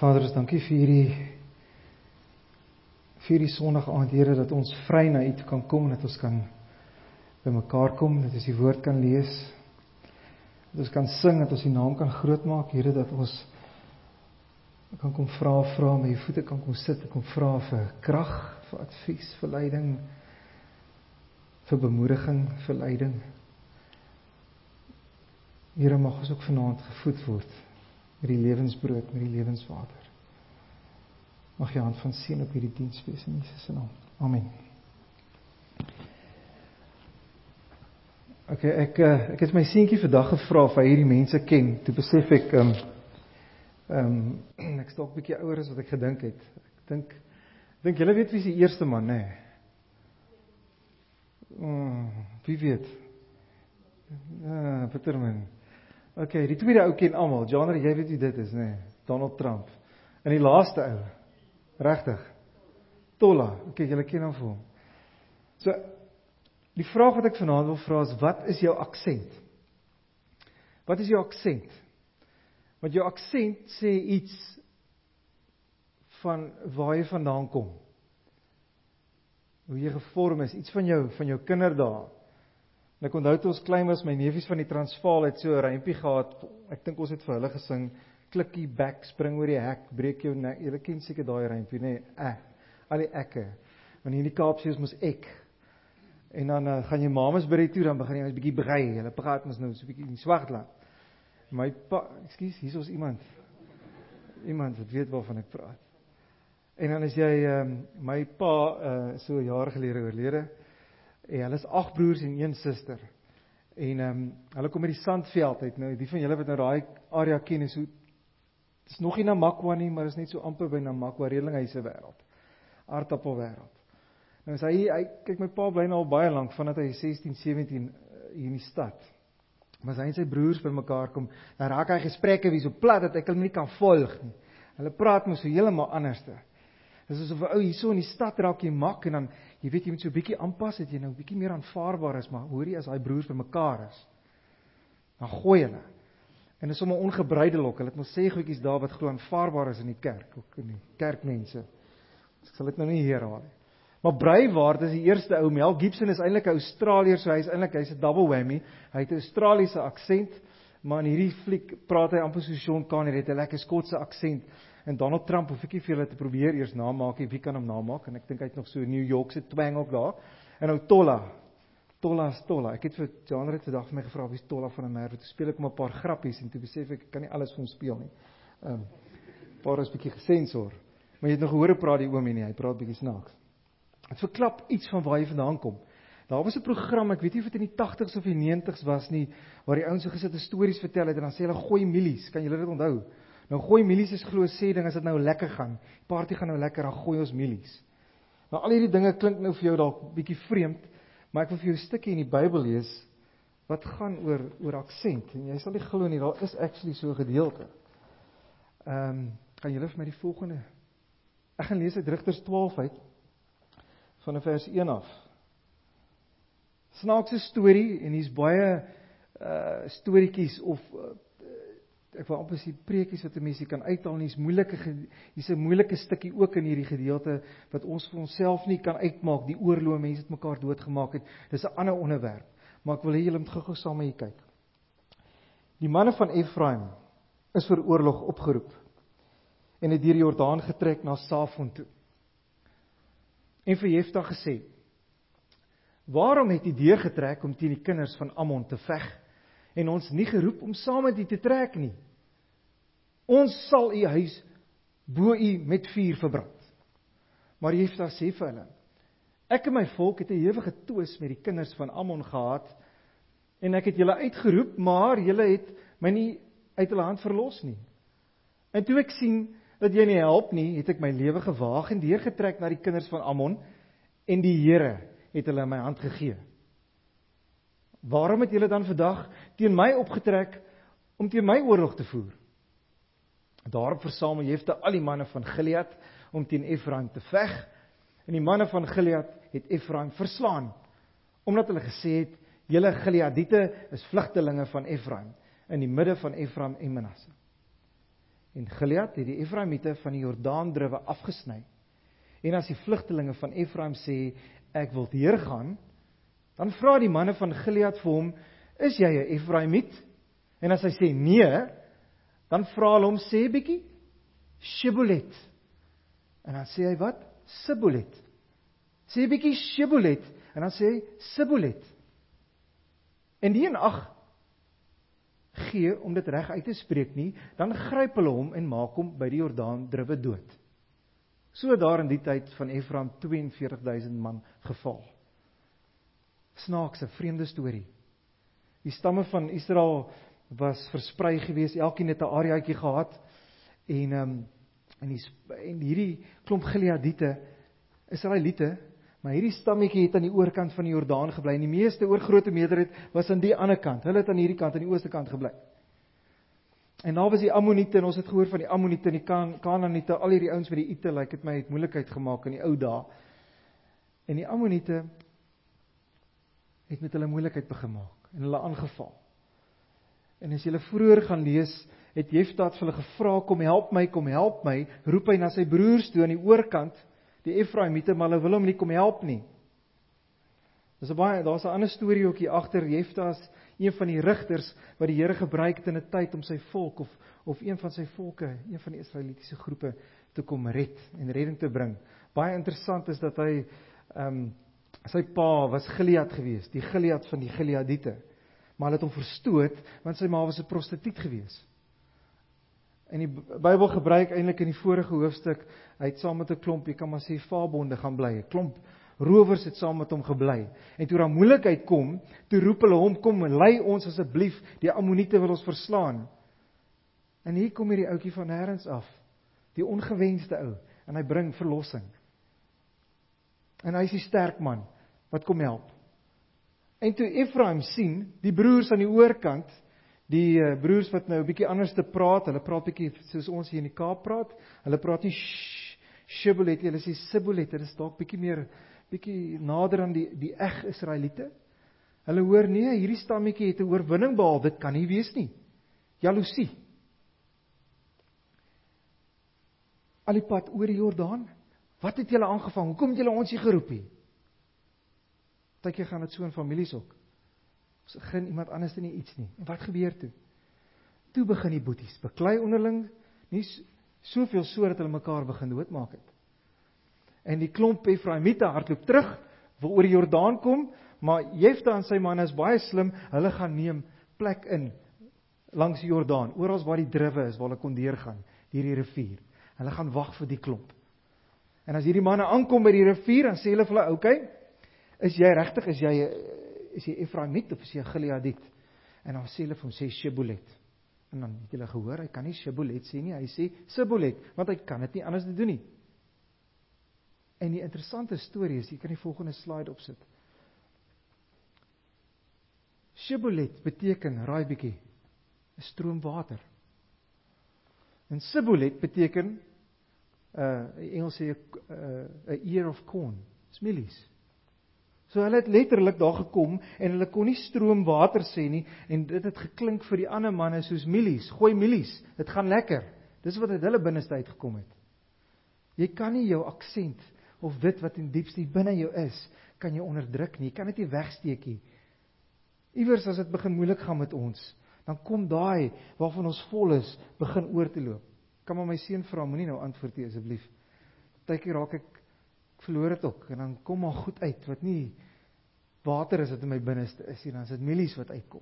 Vader, ons dankie vir hierdie Sondag aand, Here, dat ons vry na U toe kan kom, dat ons kan by mekaar kom, dat ons die woord kan lees, dat ons kan sing, dat ons U naam kan grootmaak, Here, dat ons kan kom vra, met U voete kan kom sit, kom vra vir krag, vir advies, vir leiding, vir bemoediging, vir leiding. Here, mag ons ook vanaand gevoed word met die lewensbrood, met die lewenswater. Mag jy hand van seën op hierdie diens wees in Jesus se naam. Amen. Okay, ek het my seentjie vandag gevra of hy hierdie mense ken. Toe besef ek ek is dalk 'n bietjie ouer as wat ek gedink het. Ek dink julle weet wie is die eerste man, nê? Wie weet? Peterman. Okay, die tweede ou ken almal. Genre, jy weet wie dit is, nê? Donald Trump. En die laaste ou, regtig? Tola. Okay, julle ken hom vir hom. So, die vraag wat ek vanaand wil vra is, wat is jou aksent? Wat is jou aksent? Want jou aksent sê iets van waar jy vandaan kom. Hoe jy gevorm is, iets van jou kinderdae. En ek onthou toe ons klein was, my neefies van die Transvaal het so 'n rympie gehad. Ek dink ons het vir hulle gesing, klikkie back, spring oor die hek, breek jou nek. Julle ken seker daai rympie, nê? Al die ekke. Want hier in die Kaap sê ons mos ek. En dan gaan jy mamas by die toe, dan begin jy 'n bietjie brei. Hulle praat mos nou so 'n bietjie in Swartland. My pa, ekskuus, hier is ons iemand wat weet waarvan ek praat. En dan is jy, my pa, so jare gelede oorlede. En hulle is 8 broers en 1 suster. En hulle kom uit die Sandveld uit. Nou, die van julle wat nou daai area ken, is so, dit is nog nie Namakwa nie, maar is net so amper by Namakwa, Redlinghuise wêreld. Aardappelwêreld. Nou as hy kyk, my pa bly nou al baie lank, vandat hy 16, 17 hier in die stad. Maar as hy en sy broers by mekaar kom, dan raak hy gesprekke wie so plat, dat ek hulle nie kan volg nie. Hulle praat mos so heeltemal anderste. Dis asof 'n ou hierso in die stad raak jy mak, en dan, jy weet, jy moet so 'n bietjie aanpas, dat jy nou 'n bietjie meer aanvaarbaar is, maar hoor jy, as daai broers by mekaar is, dan gooi hulle. En dis sommer ongebruidelik, hulle het mos sê goedjies daar wat glo aanvaarbaar is in die kerk, ook in die kerkmense. Ek sal dit nou nie herhaal nie. Maar Braaiwaard is die eerste ou. Mel Gibson is eintlik 'n Australier, so hy's 'n double whammy. Hy het 'n Australiese aksent, maar in hierdie fliek praat hy amper so Sean Connery, het 'n lekker Skotse aksent. En Donald Trump, hoef ek nie vir julle te probeer eers namaak, wie kan hom namaak? En ek dink hy het nog so 'n New Yorkse twang ook daar. En nou Tolla. Ek het vir Genre vandag vir my gevra, wie is Tolla van 'n Merwe? Toe speel ek hom 'n paar grappies en toe besef ek kan nie alles vir hom speel nie. Paar is bietjie gesensor. Maar jy het nog gehoor praat die oomie nie, hy praat bietjie snaaks. Het verklap iets van waar jy vandaan kom. Daar was 'n program, ek weet nie of dit in die 80s of die 90s was nie, waar die ouens so gesit en stories vertel het en dan sê hulle gooi mielies, kan julle dit onthou? Nou gooi mielies is glo sê ding as dit nou lekker gaan. Party gaan nou lekker, dan gooi ons mielies. Nou al hierdie dinge klink nou vir jou dalk bietjie vreemd, maar ek wil vir jou 'n stukkie in die Bybel lees wat gaan oor aksent. En jy sal nie glo nie, daar is actually so 'n gedeelte. Kan julle vir my die volgende? Ek gaan lees uit Rigters 12 uit van vers 1 af. Snaakse storie en hier's baie storieetjies of ek wil amper sê preekies wat 'n mens kan uithaal, en hier's 'n moeilike stukkie ook in hierdie gedeelte wat ons vir onsself nie kan uitmaak, die oorlog, mense het mekaar doodgemaak het. Dis 'n ander onderwerp, maar ek wil hê julle moet gou-gou saam met hier kyk. Die manne van Efraim is vir oorlog opgeroep en het deur die Jordaan getrek na Safon toe. En vir Jefta gesê: "Waarom het u deurgetrek om teen die kinders van Ammon te veg en ons nie geroep om saam met u te trek nie? Ons sal u huis bo u met vuur verbrand." Maar Jefta sê vir hulle: "Ek en my volk het 'n ewige twis met die kinders van Ammon gehad en ek het julle uitgeroep, maar julle het my nie uit hulle hand verlos nie. En toe ek sien dat jy nie help nie, het ek my lewe gewaag en deurgetrek na die kinders van Ammon, en die Here het hulle in my hand gegee. Waarom het julle dan vandag teen my opgetrek om teen my oorlog te voer?" Daarop versamel Jefta al die manne van Gilead om teen Efraim te veg, en die manne van Gilead het Efraim verslaan, omdat hulle gesê het: "Julle Gileadiete is vlugtelinge van Efraim, in die midde van Efraim en Manasse." En Gilead het die Efraimiete van die Jordaandruwe afgesny. En as die vlugtelinge van Efraim sê, ek wil deurgaan, dan vra die manne van Gilead vir hom, is jy 'n Efraimiet? En as hy sê nee, dan vra hulle hom, sê bietjie, Shibboleth. En dan sê hy wat? Sibboleth. Sê bietjie Shibboleth, en dan sê hy Sibboleth. En die een ag gee om dit reg uit te spreek nie, dan gryp hulle hom en maak hom by die Jordaandruwe dood. So daar in die tyd van Efraim 42.000 man geval. Snaakse, vreemde storie. Die stamme van Israel was versprei gewees, elkeen het 'n areaatjie gehad, en hierdie klomp Gileadiete, Israeliete, maar hierdie stammetjie het aan die oorkant van die Jordaan gebly, en die meeste oorgrote meerderheid was aan die ander kant, hulle het aan hierdie kant, aan die ooste kant gebly. En daar was die Ammoniete, en ons het gehoor van die Ammoniete, en die Kanaaniete, al hierdie ouens met die Ite, like het my het moeilikheid gemaak in die ou dae. En die Ammoniete het met hulle moeilikheid begin maak, en hulle aangeval. En as julle vroeër gaan lees, het Jefta vir hulle gevra, kom help my, roep hy na sy broers toe aan die oorkant, die Efraimiete, maar hulle wil hom nie kom help nie. Daar's 'n ander storie ook hier agter. Jefta is een van die rigters wat die Here gebruik het in 'n tyd om sy volk of een van sy volke, een van die Israelitiese groepe te kom red en redding te bring. Baie interessant is dat hy sy pa was Gilead geweest, die Gilead van die Gileadiete. Maar hulle het hom verstoot want sy ma was 'n prostituut geweest. En die Bybel gebruik eintlik in die vorige hoofstuk, hy het saam met 'n klomp, jy kan maar sê vaarbonde gaan bly, 'n klomp rowers het saam met hom gebly. En toe daar moeilikheid kom, toe roep hulle hom, kom lei ons asseblief, die Ammoniete wil ons verslaan. En hier kom hierdie ouetjie van nêrens af, die ongewenste ou, en hy bring verlossing. En hy is die sterk man wat kom help. En toe Efraim sien, die broers aan die oorkant, die broers wat nou 'n bietjie anders te praat, hulle praat bietjie soos ons hier in die Kaap praat, hulle praat nie Shibboleth, hulle sê Sibboleth, dit is dalk bietjie nader aan die Israeliete. Hulle hoor nee, hierdie stammetjie het 'n oorwinning behaal, dit kan nie wees nie. Jaloesie. Al die pad oor die Jordaan, wat het julle aangevang? Hoekom het julle ons hier geroep hier? Partykeer gaan dit so in families ook. Ons begin iemand anders nie iets nie. En wat gebeur toe? Toe begin die boeties beklei onderling, nie soveel so dat hulle mekaar begin doodmaak het. En die klomp Efraimiete hardloop terug, wil oor die Jordaan kom, maar Jefta en sy manne is baie slim, hulle gaan neem plek in langs die Jordaan, oral waar die druwe is, waar hulle kon deurgaan, deur die rivier. Hulle gaan wag vir die klomp. En as hierdie manne aankom by die rivier, dan sê hulle vir hulle, okay, is jy regtig, is jy Efraimiet of is jy Gileadiet? En dan sê hulle vir hom, sê Shibboleth. En dan het julle gehoor, hy kan nie Shibboleth sê nie, hy sê Sibboleth, want hy kan dit nie anders doen nie. En die interessante storie is, jy kan die volgende slide opsit. Shibboleth beteken, raai bietjie, 'n stroom water. En Sibboleth beteken, Engels sê, 'n ear of corn, dis mielies. So hulle het letterlik daar gekom, en hulle kon nie stroom water sê nie, en dit het geklink vir die ander manne soos mielies, gooi mielies, dit gaan lekker. Dis wat uit hulle binneste uitgekom het. Jy kan nie jou aksent, of dit wat in diepste binne jou is, kan jy onderdruk nie, jy kan dit nie wegsteek nie. Iewers as dit begin moeilik gaan met ons, dan kom daai, waarvan ons vol is, begin oor te loop. Kan maar my seun vra, moenie nou antwoord nie asseblief. Partykeer raak ek verloor dit ook, en dan kom maar goed uit, wat nie water is wat in my binneste is, en dan is dit mielies wat uitkom.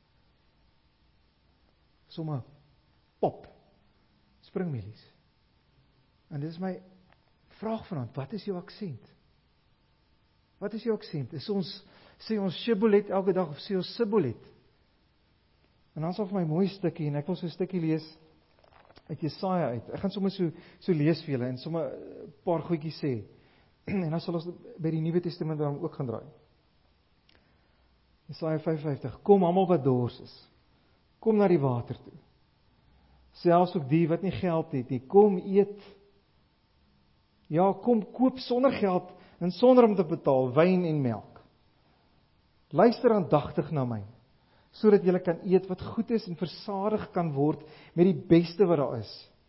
Sommige pop, springmielies. En dit is my vraag vanaand, wat is jou aksent? Wat is jou aksent? Sê ons Shibboleth elke dag, of sê ons Sibboleth? En dan is vir my mooi stukkie, en ek wil so 'n stukkie lees uit Jesaja uit. Ek gaan sommer so lees vir julle, en sommer 'n paar goedjies sê. En dan sal ons by die Nuwe Testament dan ook gaan draai. Jesaja 55, kom almal wat dors is, kom na die water toe. Selfs ook die wat nie geld het nie, kom eet. Ja, kom koop sonder geld en sonder om te betaal wyn en melk. Luister aandagtig na my, sodat julle kan eet wat goed is en versadig kan word met die beste wat daar is.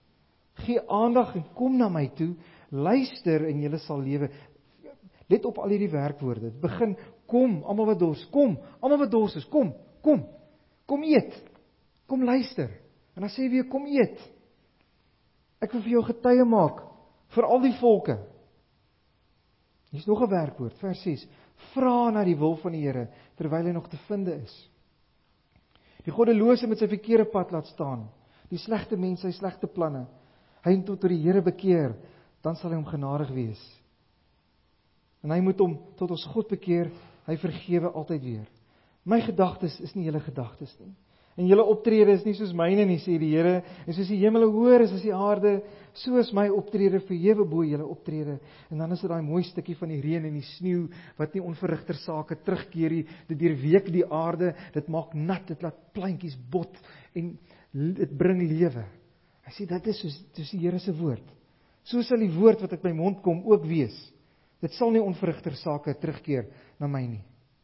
Gee aandag en kom na my toe, luister en julle sal lewe. Let op al hierdie werkwoorde. Dit begin, kom, almal wat dors, kom, almal wat dors is, kom eet, kom luister. En dan sê hy weer, kom eet. Ek wil vir jou getuie maak, vir al die volke. Hier is nog 'n werkwoord, vers 6. Vra na die wil van die Here, terwyl hy nog te vinde is. Die goddelose met sy verkeerde pad laat staan, die slegte mens, sy slegte planne, hy tot die Here bekeer, dan sal hy hom genadig wees. En hy moet hom tot ons God bekeer, hy vergewe altyd weer. My gedagtes is nie julle gedagtes nie. En julle optrede is nie soos myne nie, sê die Here, en soos die hemele hoër is as die aarde, so is my optrede verhewe bo julle optrede. En dan is dit daai mooi stukkie van die reën en die sneeu, wat nie onverrigter sake terugkeer nie, dit deurweek die aarde, dit maak nat, dit laat plantjies bot, en dit bring lewe. Hy sê, dit is soos die Here se woord. So sal die woord wat uit my mond kom ook wees. Dit sal nie onverrigter sake terugkeer na my nie.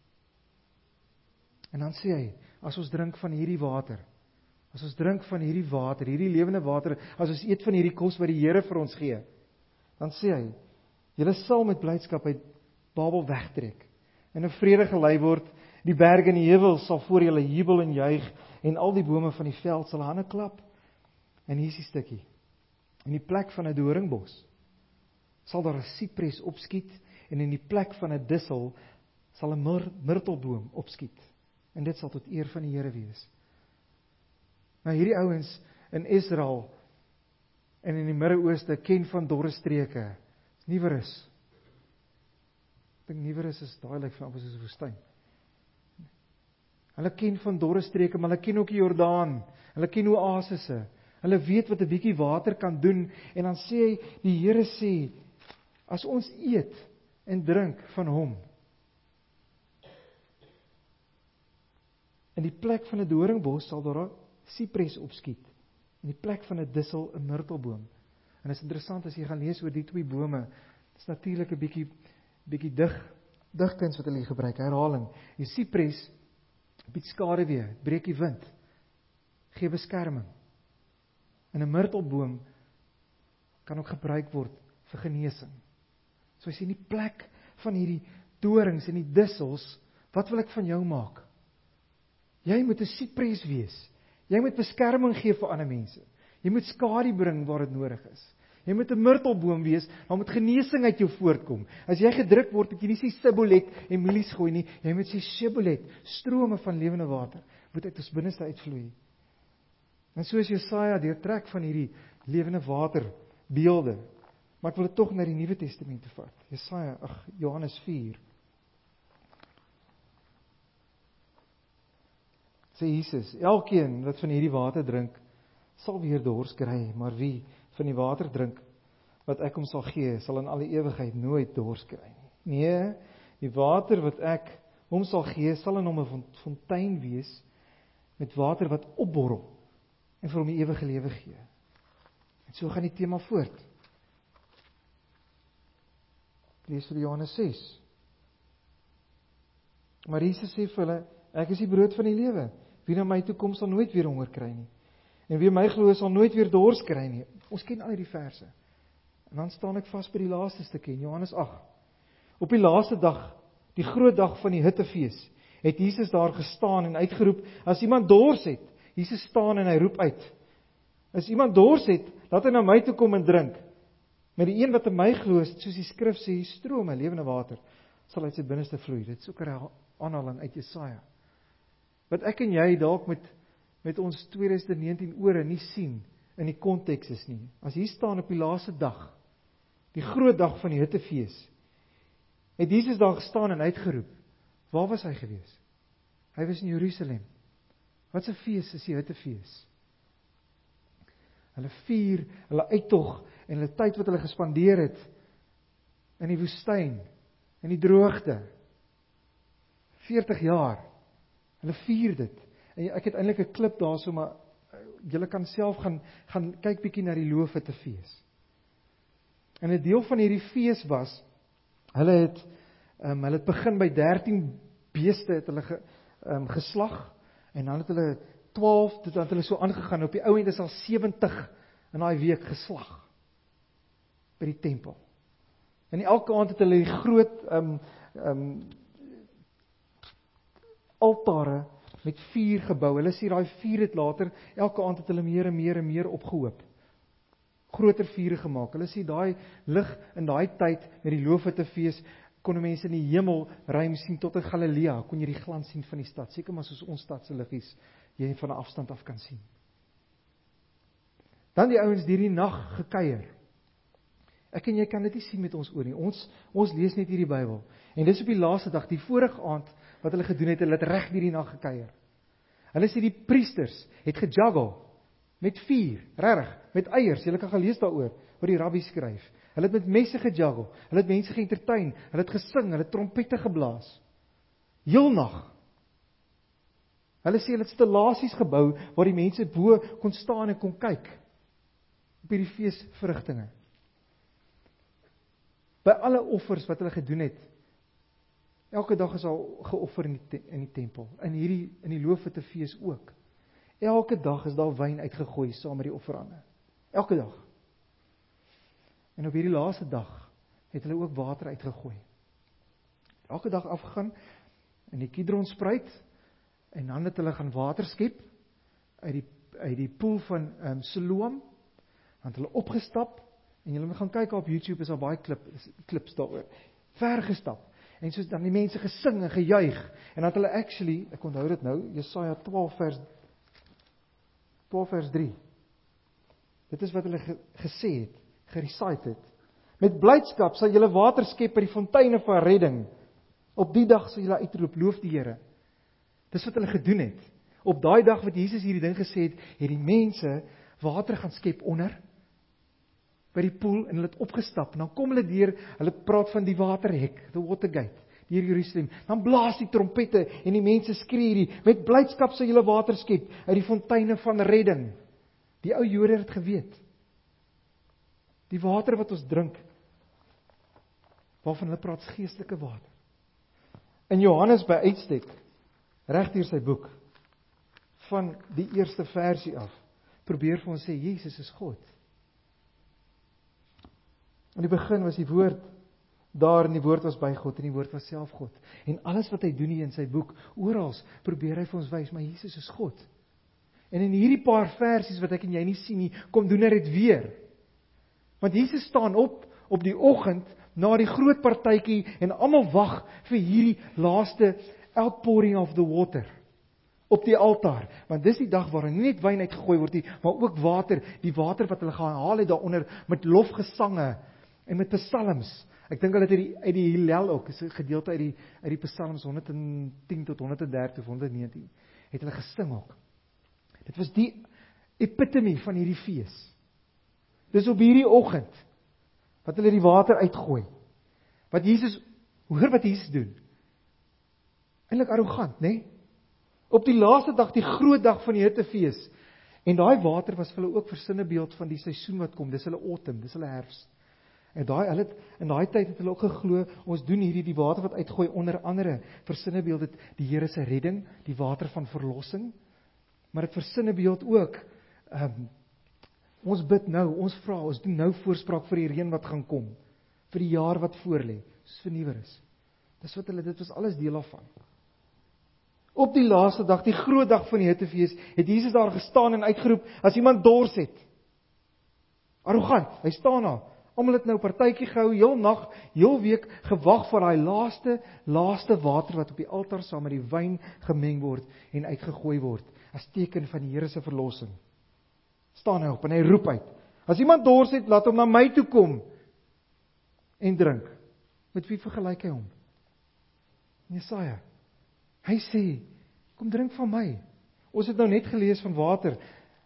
En dan sê hy, as ons drink van hierdie water, hierdie lewende water, as ons eet van hierdie kos wat die Here vir ons gee, dan sê hy, julle sal met blydskap uit Babel wegtrek, en 'n vrede gelei word, die berge en die heuwels sal voor julle jubel en juig, en al die bome van die veld sal hande klap. En hier is die stukkie, in die plek van 'n doringbos, sal daar 'n sipres opskiet, en in die plek van 'n dissel sal 'n myrtelboom opskiet. En dit sal tot eer van die Here wees. Nou hierdie ouens in Israel en in die Midde-Ooste ken van dorre streke. Dis nie Niverus. Ek dink Niverus is daai lyk van soos 'n woestyn. Hulle ken van dorre streke, maar hulle ken ook die Jordaan. Hulle ken oasisse. Hulle weet wat 'n bietjie water kan doen. En dan sê hy, die Here sê, as ons eet en drink van hom, in die plek van 'n doringbos sal daar 'n sipres opskiet. In die plek van 'n dissel 'n myrtelboom. En dit is interessant as jy gaan lees oor die twee bome. Dit is natuurlik 'n bietjie digkuns wat hulle gebruik, herhaling. Die sipres bied skaduwee, breek die wind, gee beskerming. En 'n myrtelboom kan ook gebruik word vir genesing. So as jy in die plek van hierdie dorings en die dissels, wat wil ek van jou maak? Jy moet 'n sipres wees. Jy moet beskerming gee vir ander mense. Jy moet skadu bring waar dit nodig is. Jy moet 'n myrtelboom wees, dan moet genesing uit jou voortkom. As jy gedruk word, moet jy nie sê sibolet en mielies gooi nie. Jy moet sê sibolet, strome van lewende water moet uit ons binneste uitvloei. En soos Jesaja deurtrek van hierdie lewende water beelde. Maar ek wil dit tog na die Nuwe Testament toe vat. Johannes 4. Sê Jesus, elkeen wat van hierdie water drink, sal weer dors kry, maar wie van die water drink, wat ek hom sal gee, sal in alle ewigheid nooit dors kry nie. Nee, die water wat ek hom sal gee, sal in hom 'n fontein wees, met water wat opborrel, en vir hom die ewige lewe gee. En so gaan die tema voort. Ek lees vir Johannes 6. Maar Jesus sê vir hulle, ek is die brood van die lewe. Wie na my toe kom, sal nooit weer honger kry nie. En wie my glo, sal nooit weer dors kry nie. Ons ken al die verse. En dan staan ek vas by die laaste stukkie in Johannes 8. Op die laaste dag, die groot dag van die hittefees, het Jesus daar gestaan en uitgeroep, as iemand dors het, Jesus staan en hy roep uit, as iemand dors het, laat hy na my toe kom en drink. Met die een wat in my glo, soos die skrif sê, strome lewende water, sal uit sy binneste vloei. Dit is ook 'n aanhaling uit Jesaja. Wat ek en jy dalk met ons 2019 ore nie sien in die konteks is nie. As hier staan op die laaste dag, die groot dag van die hittefees, het Jesus daar gestaan en uitgeroep. Waar was hy gewees? Hy was in Jerusalem. Wat 'n fees is die hittefees? Hulle vier, hulle uittog en hulle tyd wat hulle gespandeer het in die woestyn, in die droogte. 40 jaar. Hulle vier dit. En ek het eintlik 'n klip daarso, maar julle kan self gaan kyk bietjie na die loofhuttefees. En 'n deel van hierdie fees was, hulle het begin by 13 beeste het hulle geslag, en dan het hulle 12, dit het hulle so aangegaan, op die ou end is al 70 in daai week geslag by die tempel. En elke aand het hulle die groot altare met vuur gebou. Hulle sê daai vuur het later, elke aand het hulle meer en meer en meer opgehoop. Groter vure gemaak. Hulle sê daai lig in daai tyd met die Loofhuttefees kon mense in die hemel ruim sien tot in Galilea, kon jy die glans sien van die stad. Seker maar soos ons stad se liggies jy van 'n afstand af kan sien. Dan die ouens deur die nag gekuier. Ek en jy kan dit nie sien met ons oë nie. Ons lees net hierdie Bybel. En dis op die laaste dag, die vorige aand wat hulle gedoen het, hulle het reg deur die nag gekuier. Hulle sê die priesters het gejuggle met vuur, regtig, met eiers. Julle kan gaan lees daaroor, wat die rabbi skryf. Hulle het met messe gejuggle, hulle het mense geëntertain, hulle het gesing, hulle het trompette geblaas. Heel nag. Hulle sê hulle het installasies gebou waar die mense bo kon staan en kon kyk op hierdie feesverrigtinge. By alle offers wat hulle gedoen het, elke dag is al geoffer in die tempel, in die Loofhuttefees ook. Elke dag is daar wyn uitgegooi saam met die offerande. Elke dag. En op hierdie laaste dag het hulle ook water uitgegooi. Elke dag afgegaan in die Kidronspruit en dan het hulle gaan water skep uit die poel van Siloam. Dan het hulle opgestap en julle moet gaan kyk op YouTube, is daar baie klips daaroor. Ver gestap. En soos dan die mense gesing en gejuig. En dan het hulle actually, ek onthou dit nou, Jesaja 12 vers 3. Dit is wat hulle gesê het, gerecite het. Met blydskap sal julle water skep by die fonteine van redding. Op die dag sal julle uitroep, loof die Here. Dis wat hulle gedoen het. Op daai dag wat Jesus hierdie ding gesê het, het die mense water gaan skep onder by die poel en hulle het opgestap. En dan kom hulle deur, hulle praat van die waterhek, the Watergate, deur Jerusalem. Dan blaas die trompette en die mense skree hierdie, met blydskap sal julle water skep uit die fonteine van redding. Die ou Jode het geweet. Die water wat ons drink, waarvan hulle praat, is geestelike water. In Johannes by uitstek, reg deur sy boek, van die eerste versie af, probeer vir ons sê, Jesus is God. In die begin was die woord daar en die woord was by God en die woord was self God. En alles wat hy doen hier in sy boek, oral probeer hy vir ons wys, maar Jesus is God. En in hierdie paar versies wat ek en jy nie sien nie, kom doen hy dit weer. Want Jesus staan op die oggend na die groot partytjie en almal wag vir hierdie laaste outpouring of the water op die altaar. Want dis die dag waar nie net wyn uitgegooi word nie, maar ook water, die water wat hulle gaan haal het daaronder met lofgesange en met psalms. Ek dink hulle het uit die Hillel ook, is 'n gedeelte uit die psalms 110 tot 130 of 119, het hulle gesing ook. Dit was die epitome van hierdie fees. Dis op hierdie oggend wat hulle die water uitgooi. Hoor wat Jesus doen. Eintlik arrogant, né? Op die laaste dag, die groot dag van die hittefees. En daai water was vir hulle ook 'n sinnebeeld van die seisoen wat kom. Dis hulle autumn, dis hulle herfs. En in daai tyd het hulle ook geglo, ons doen die water wat uitgooi onder andere vir sinnebeeld dit die Here se redding, die water van verlossing. Maar dit vir sinnebeeld ook ons bid nou, ons vra, ons doen nou voorspraak vir die reën wat gaan kom, vir die jaar wat voorlê, soos vernuwer is. Dis wat dit was alles deel daarvan. Op die laaste dag, die groot dag van die hittefees, het Jesus daar gestaan en uitgeroep, as iemand dors het. Arrogant, hy staan daar. Almal het nou partytjie gehou, heel nag, heel week gewag vir daai laaste water wat op die altaar saam met die wyn gemeng word en uitgegooi word, as teken van die Here se verlossing. Staan hy op en hy roep uit, as iemand dors het, laat hom na my toe kom en drink. Met wie vergelyk hy hom? Jesaja. Hy sê, kom drink van my. Ons het nou net gelees van water,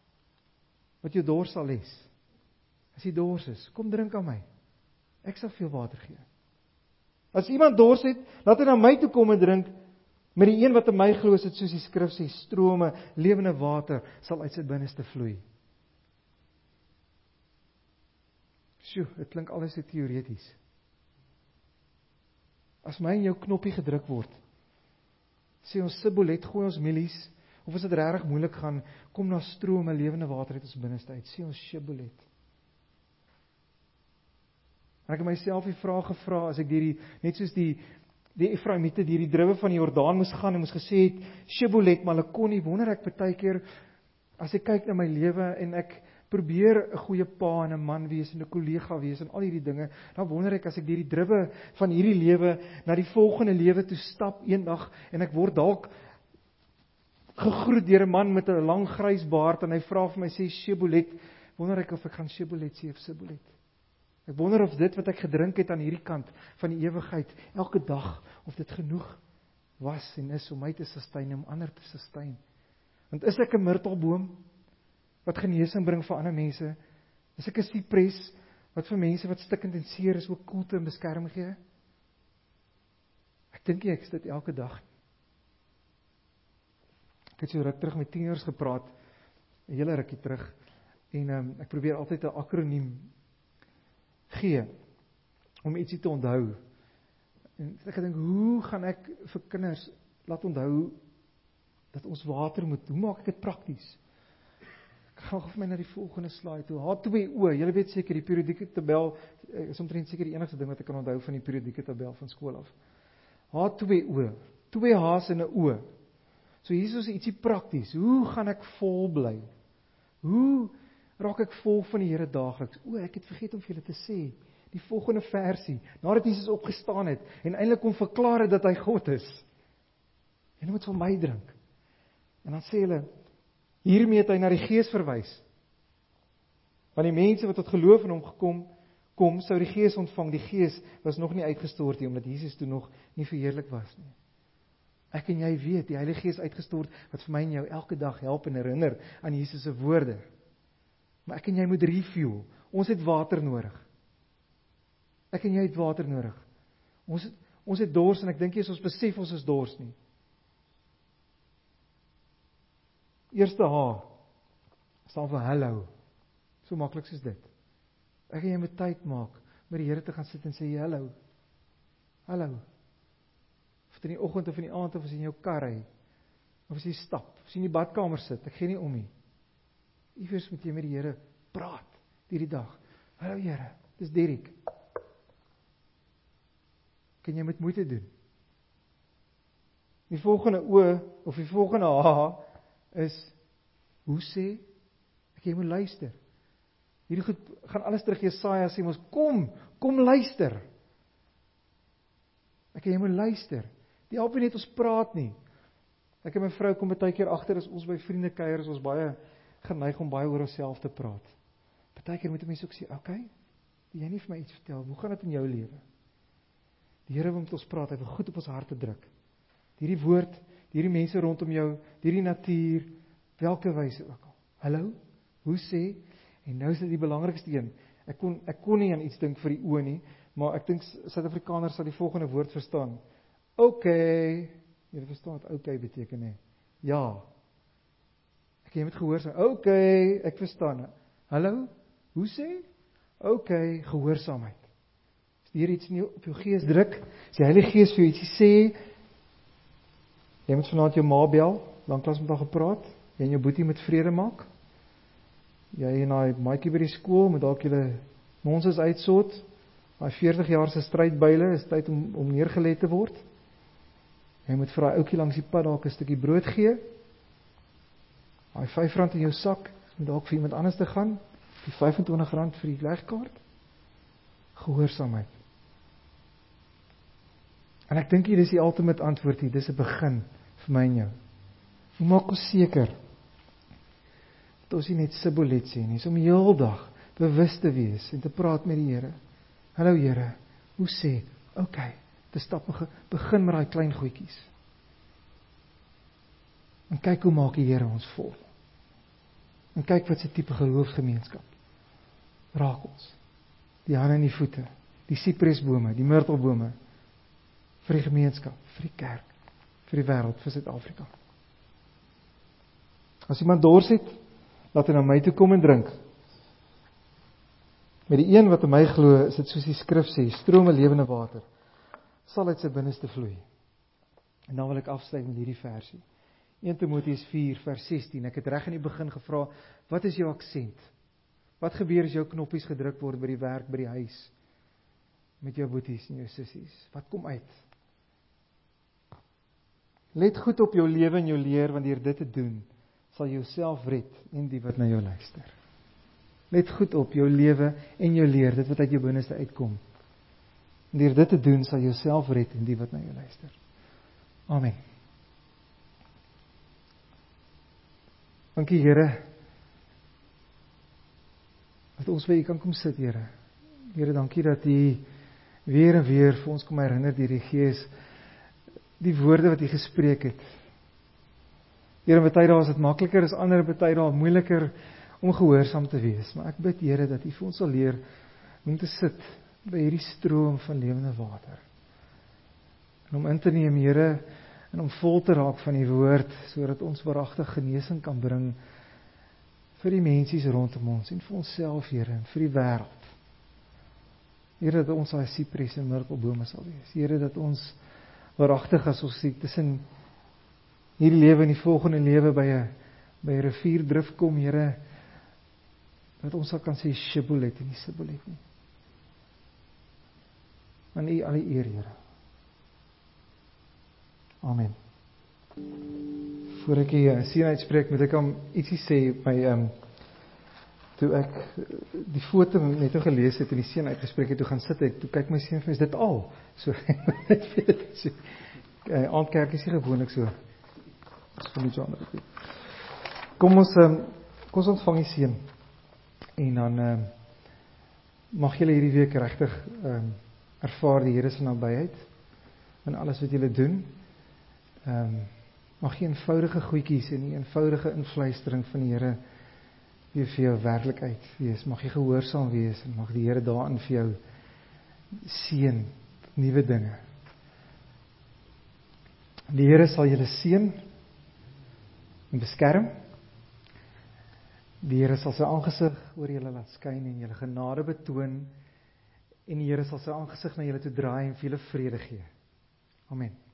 wat jou dors sal les. As jy dors is, kom drink aan my. Ek sal veel water gee. As iemand dors het, laat hy na my toe kom en drink. Met die een wat in my glo, is dit soos die skrif sê, strome lewende water sal uit sy binneste vloei. Sjoe, dit klink alles te teoreties. As my en jou knoppie gedruk word, sê ons Sibolet, gooi ons mielies, Of as dit regtig moeilik gaan, kom na strome lewende water uit ons binneste uit. Sê ons Shibboleth. En ek het myself die vraag gevra, as ek net soos die Efraimiete deur die druwe van die Jordaan moes gaan en moes gesê het, Shibboleth, maar hulle kon nie, wonder ek baie keer, as ek kyk na my lewe en ek probeer 'n goeie pa en 'n man wees en 'n kollega wees en al hierdie dinge, dan wonder ek as ek deur die druwe van hierdie lewe na die volgende lewe toe stap eendag en ek word dalk gegroet deur 'n man met 'n lang grys baard en hy vra vir my, sê Shibboleth, wonder ek of ek gaan Shibboleth sê of Sibboleth. Ek wonder of dit wat ek gedrink het aan hierdie kant van die ewigheid, elke dag, of dit genoeg was en is om my te sustain en om ander te sustain. Want is ek 'n myrtelboom wat genesing bring vir ander mense? Is ek 'n sipres wat vir mense wat stikkend en seer is ook koelte en beskerming gee? Ek dink ek is dit elke dag. Ek het so ruk terug met tieners gepraat, 'n hele rukkie terug, en ek probeer altyd 'n akroniem gee om ietsie te onthou. En ek gedink, hoe gaan ek vir kinders laat onthou dat ons water moet, hoe maak ek dit prakties? Ek gaan vir my na die volgende slide toe. H2O, julle weet seker die periodieke tabel is omtrent seker die enigste ding wat ek kan onthou van die periodieke tabel van skool af. H2O, 2 H's en 'n O. So hier is ietsie prakties. Hoe gaan ek vol bly? Hoe raak ek vol van die Here daagliks? Ek het vergeet om vir julle te sê, die volgende versie, nadat Jesus opgestaan het en eintlik kom verklaar het dat hy God is. Julle moet van my drink. En dan sê hulle, hiermee het hy na die Gees verwys. Want die mense wat tot geloof in hom kom, sou die Gees ontvang. Die Gees was nog nie uitgestort nie, omdat Jesus toe nog nie verheerlik was nie. Ek en jy weet, die Heilige Gees uitgestort, wat vir my en jou elke dag help en herinner aan Jesus se woorde. Maar ek en jy moet refuel. Ons het water nodig. Ek en jy het water nodig. Ons het dors, en ek dink nie as ons besef ons is dors nie. Eerste H, staan vir hallo. So maklik soos dit. Ek en jy moet tyd maak, met die Here te gaan sit en sê, hallo. Hallo. Of in die oggend of in die aand, of as jy in jou kar ry, of as jy stap, of as jy in die badkamer sit, ek gee nie om nie. Iewers moet jy met die Here praat, hierdie dag. Hallo Here, dis Derek. Kan jy met moeite doen? Die volgende O, of die volgende H, is, hoe sê, jy moet luister. Hierdie goed, gaan alles terug Jesaja sê, ons kom luister. Jy moet luister. Die help nie net ons praat nie. Ek en my vrou kom baie keer agter, as ons by vriende kuier, is ons baie geneig om baie oor onsself te praat. Baie keer moet mense ook sê, okay, wil jy nie vir my iets vertel, hoe gaan dit in jou lewe? Die Here wil met ons praat, hy wil goed op ons harte druk. Hierdie woord, hierdie mense rondom jou, hierdie natuur, welke wyse ook al. Hallo, hoe sê, en nou is dit die belangrikste een, ek kon nie aan iets dink vir die oë nie, maar ek dink Suid-Afrikaners sal die volgende woord verstaan. Okay, jy verstaan wat okay beteken, hè? Ja. Jy moet gehoorsaam. Okay, ek verstaan. Hallo, hoe sê? Okay, gehoorsaamheid. As die Here iets nie op jou gees druk, as die Heilige Gees vir jou ietsie sê, jy moet vanaand jou ma bel, lanklaas met haar gepraat, jy en jou boetie moet vrede maak, jy en daai maatjie by die skool, moet dalk julle nonsens uitsort, daai 40 jaar se strydbyle, is tyd om neergelê te word, jy moet vir daai ouetjie langs die pad dalk 'n stukkie brood gee, daai R5 in jou sak, moet dalk vir iemand anders te gaan, die R25 vir die legkaart, gehoorsaamheid. En ek dink hier is die ultimate antwoord hier, dis 'n begin vir my en jou. Hoe maak ons seker dat ons nie net Sibboleth sê nie, om die hele dag bewus te wees en te praat met die Here. Hallo Here, hoe sê? Okay, te stap, begin met daai klein goedjies. En kyk hoe maak die Here ons vol. En kyk wat se tipe geloofsgemeenskap raak ons. Die hande en die voete, die sipresbome, die myrtelbome, vir die gemeenskap, vir die kerk, vir die wêreld, vir Suid-Afrika. As iemand dors het, laat hy na my toe kom en drink. Met die een wat in my glo, is dit soos die skrif sê, strome lewende water, sal uit sy binneste vloei. En dan wil ek afsluit met hierdie versie. 1 Timoteus 4 vers 16. Ek het reg in die begin gevra, wat is jou aksent? Wat gebeur as jou knoppies gedruk word by die werk, by die huis, met jou boeties en jou sissies? Wat kom uit? Let goed op jou lewe en jou leer, want deur dit te doen, sal jy jouself red en die wat na jou luister. Let goed op jou lewe en jou leer, dit wat uit jou binneste uitkom. En deur dit te doen, sal jy jouself red en die wat na jou luister. Amen. Dankie Here, dat ons by U kan kom sit, Here. Here, dankie dat U weer en weer vir ons kom herinner deur die Gees, die woorde wat U gespreek het. Here, baie dae is dit makliker as ander, baie dae moeiliker om gehoorsaam te wees. Maar ek bid, Here, dat U vir ons sal leer om te sit by hierdie stroom van lewende water. En om in te neem, Here, en om vol te raak van die woord, sodat ons waaragtig genesing kan bring vir die mensies rondom ons, en vir onsself, Here, en vir die wêreld. Here, dat ons daai sipres en myrtelbome sal wees. Here, dat ons waaragtig as ons tussen hierdie lewe en die volgende lewe by 'n rivierdrif kom, Here, dat ons sal kan sê Shibboleth en nie Sibboleth nie. Aan U al die eer, Here. Amen. Voor ek die seën uitspreek, moet ek hom ietsie sê by toe ek die foto net nou gelees het en die seën uitgespreek het, toe gaan sit ek, toe kyk my seun vir, is dit al? So net weet so. Aandkerk is nie gewoonlik so. Kom ons ontvang die seën. En dan mag julle hierdie week regtig ervaar die Here se nabyheid in alles wat julle doen. Mag jy eenvoudige goedjies en die eenvoudige invluistering van die Here weer vir jou werklikheid wees. Mag jy gehoorsaam wees en mag die Here daarin vir jou seën nuwe dinge. Die Here sal julle seën en beskerm. Die Here sal sy aangesig oor julle laat skyn en julle genade betoon, en die Here sal sy aangesig na julle toe draai en vir julle vrede gee. Amen.